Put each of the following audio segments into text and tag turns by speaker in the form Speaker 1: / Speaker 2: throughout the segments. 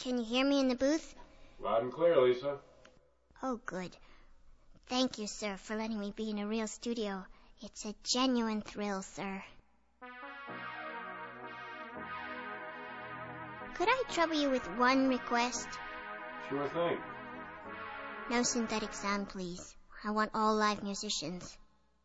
Speaker 1: Can you hear me in the booth?
Speaker 2: Loud and clear, Lisa.
Speaker 1: Oh, good. Thank you, sir, for letting me be in a real studio. It's a genuine thrill, sir. Could I trouble you with one request?
Speaker 2: Sure thing.
Speaker 1: No synthetic sound, please. I want all live musicians.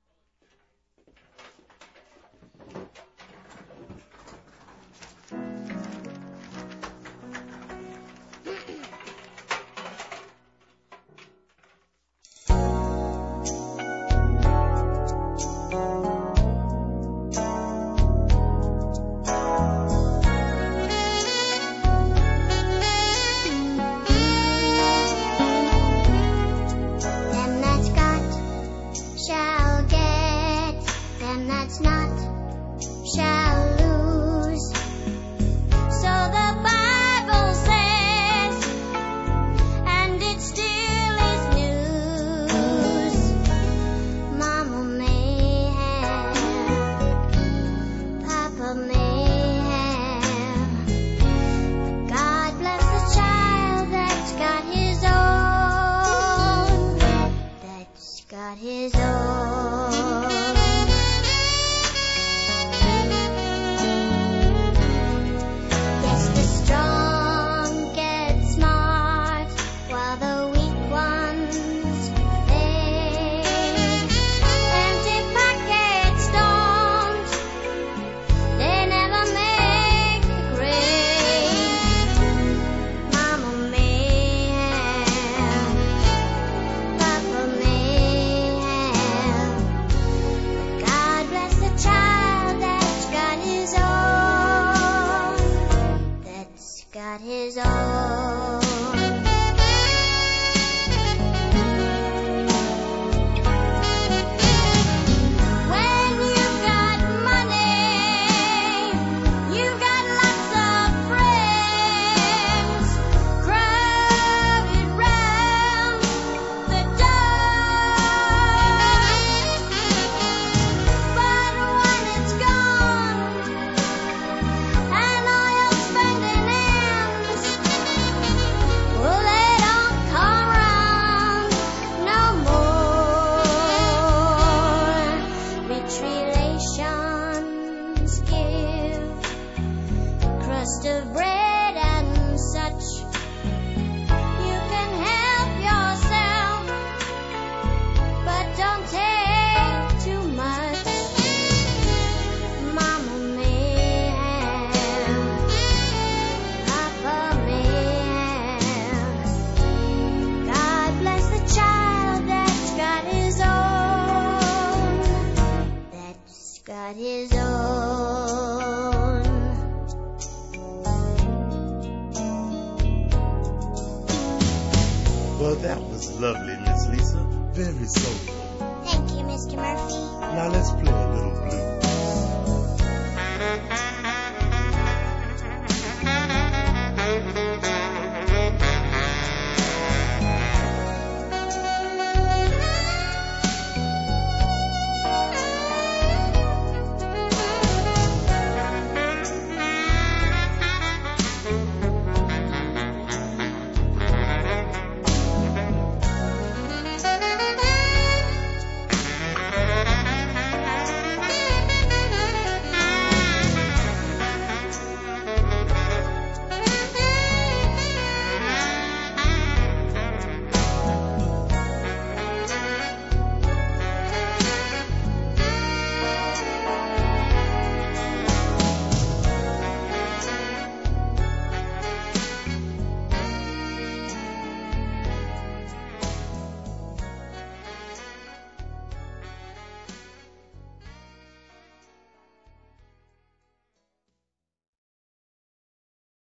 Speaker 3: Well, that was lovely, Miss Lisa. Very soulful.
Speaker 1: Thank you, Mr. Murphy.
Speaker 3: Now let's play a little blues.